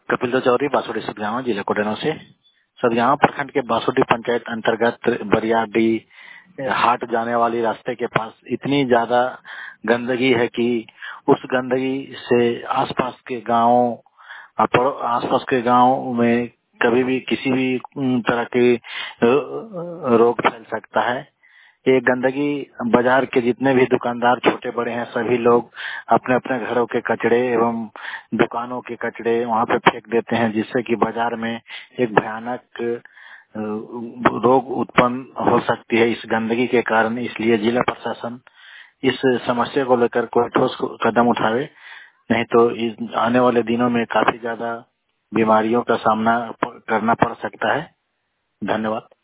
कपिल चौधरी, बासुड़ी सतगावा, जिला कोडरगांव से। सतगावा प्रखंड के बासुड़ी पंचायत अंतर्गत बरियाडी हाट जाने वाली रास्ते के पास इतनी ज्यादा गंदगी है कि उस गंदगी से आसपास के गांव में कभी भी किसी भी तरह की रोग फैल सकता है। ये गंदगी बाजार के जितने भी दुकानदार छोटे बड़े हैं, सभी लोग अपने अपने घरों के कचड़े एवं दुकानों के कचड़े वहां पे फेंक देते हैं, जिससे कि बाजार में एक भयानक रोग उत्पन्न हो सकती है इस गंदगी के कारण। इसलिए जिला प्रशासन इस समस्या को लेकर कोई ठोस कदम उठावे, नहीं तो इस आने वाले दिनों में काफी ज्यादा बीमारियों का सामना करना पड़ सकता है। धन्यवाद।